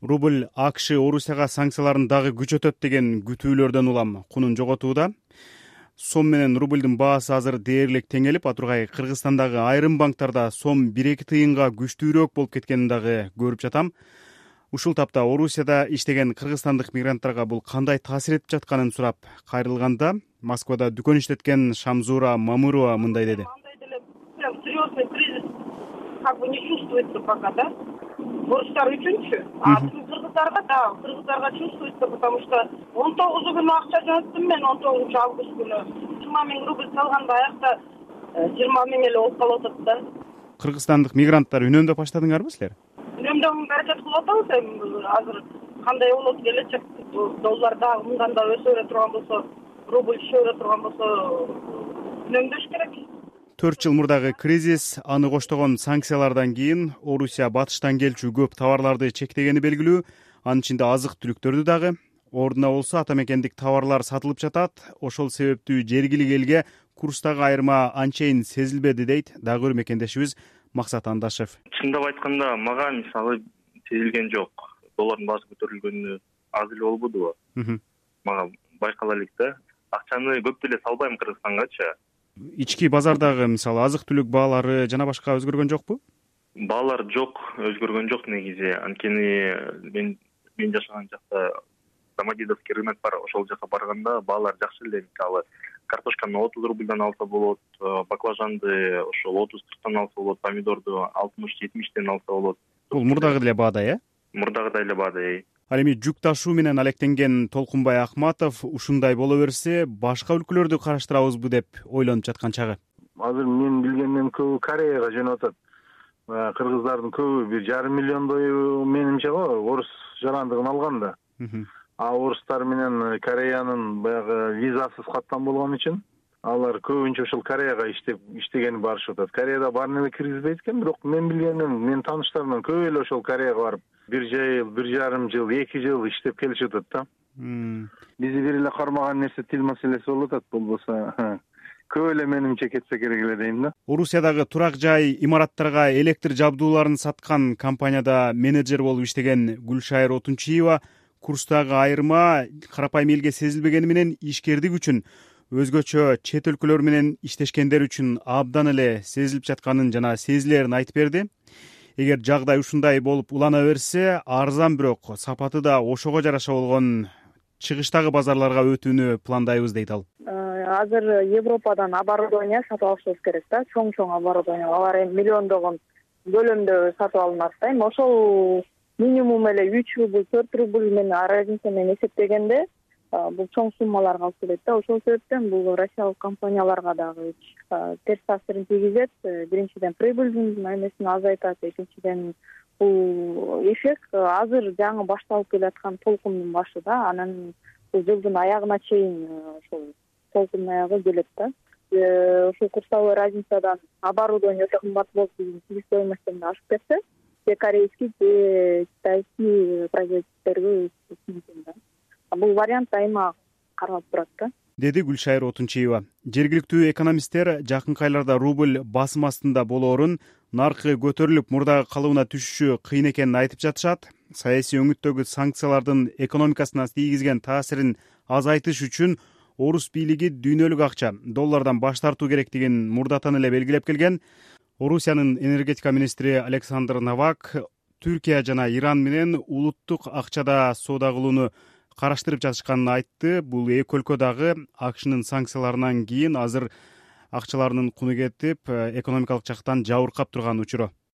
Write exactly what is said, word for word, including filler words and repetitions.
Рубль АКШ Орусияга санкцияларын дагы күчөтөт деген күтүүлөрдөн улам кунун жоготууда. Сом менен рубльдин баасы азыр дээрлик теңелип, атургай Кыргызстандагы айрым банктарда сом бир эки тыйынга күчтүүрөөк болуп кеткенин дагы көрүп жатам. Ушул тапта Орусияда иштеген кыргызстандык мигранттарга бул кандай таасир этип жатканын сурап кайрылганда, Москвада дүкөн иштеткен Шамзура Мамырова мындай деди. Андай деле прям серьезный кризис как бы не чувствуется пока, да? Орустар үчүнчү, а кыргыздарга да, кыргыздарга чувствуется, потому что он тогузу күнү акча жөнөттүм мен, он тогузунчу август күнү жыйырма миң рубль салганда аякта жыйырма миң эле болуп калып атат да. Кыргызстандык мигранттар үнөмдөп баштадыңарбы силер? Үнөмдөөгө аракет кылып атабыз эми азыр кандай болот келечек, доллар дагы мындан да өсө бере турган болсо, рубль түшө бере турган болсо үнөмдөш керек. төрт жыл мурдагы кризис, аны коштогон санкциялардан кийин Орусия батыштан келчү көп товарларды чектегени белгилүү, анын ичинде азык-түлүктөрдү дагы. Ордуна болсо ата мекендик товарлар сатылып жатат. Ошол себептүү жергилик элге курстагы айырма анчейин сезилбеди дейт дагы бир мекендешибиз Максат Андашев. Чындап айтканда, мага мисалы сезилген жок. Доллардын баасы көтөрүлгөнү аз эле болбодубу? Мага байкала элек да. Акчаны көп деле салбайм Кыргызстангачы. Ички базардагы мисалы азык-түлүк баалары жана башка өзгөргөн жокпу? Баалар жок, өзгөргөн жок негизи. Анткени мен мен жашаган жакта Домодедовский рынок бар, ошол жака барганда баалар жакшы эле. Мисалы картошканы отуз рубльдан алса болот, баклажанды ошол отуз кырктан алса болот, помидорду алтымыш жетимиштен алса болот. Бул мурдагы деле баада, э? Мурдагыдай эле баада. Ал эми жүк ташуу менен алектенген Толкунбай Акматов ушундай боло берсе, башка өлкөлөрдү караштырабызбы деп ойлонуп жаткан чагы. Азыр мен билгенден көбү Кореяга жөнөп атат. Кыргыздардын көбү бир жарым миллиондой менимче орус жарандыгын алган да. А орустар менен Кореянын баягы визасыз каттан болгон үчүн алар көбүнчө ошол Кореяга иштеп иштегени барышып атат. Кореяда бар эле киргизбейт экен, бирок мен билгеним, мен тааныштарымдан көп эле ошол Кореяга барып бир жыл, бир жарым жыл, эки жыл иштеп келишип атат да. Бизди бир эле кармаган нерсе тил маселеси болуп атат, болбосо көп эле менимче кетсе керек эле дейм да. Орусиядагы турак жай имараттарга электр жабдууларын саткан компанияда менеджер болуп иштеген Гүлшайыр Отунчиева курстагы айырма карапайым элге сезилбегени менен ишкердик үчүн өзгөчө чет өлкөлөр менен иштешкендер үчүн абдан эле сезилип жатканын жана сезилерин айтып берди. Эгер жагдай ушундай болуп улана берсе, арзан бирок сапаты да ошого жараша болгон чыгыштагы базарларга өтүүнү пландайбыз дейт ал. Азыр Европадан оборудование сатып алышыбыз керек да, чоң-чоң оборудование. Алар эми миллиондогон көлөмдө сатып алынат да. Эми ошол минимум эле үч рубль, төрт рубль менен разница менен эсептегенде бул чоң суммаларга алып келет да. Ошол себептен бул россиялык компанияларга дагы терс таасирин тийгизет. Биринчиден прибыльдин эмесин азайтат, экинчиден бул эффект азыр жаңы башталып келаткан толкундун башы да. Анан бул жылдын аягына чейин ошол толкундун аягы келет да. Ошол курстагы разницадан оборудование өтө кымбат болуп, биздин стоимостьтен ашып кетсе, же корейский, же китайский производителерге мүмкүн да. Бул вариант айма каралып турат да. Деди Гүлшайыр Отунчиева. Жергиликтүү экономисттер жакынкы айларда рубль басым астында болоорун, наркы көтөрүлүп мурдагы калыбына түшүшү кыйын экенин айтып жатышат. Саясий өңүттөгү санкциялардын экономикасына тийгизген таасирин азайтыш үчүн орус бийлиги дүйнөлүк акча, доллардан баш тартуу керектигин мурдатан эле белгилеп келген. Орусиянын энергетика министри Александр Новак Түркия жана Иран менен улуттук акчада соода кылууну караштырып жатышканын айтты. Бул эки өлкө дагы АКШнын санкцияларынан кийин азыр акчаларынын куну кетип, экономикалык жактан жабыркап турган учуру.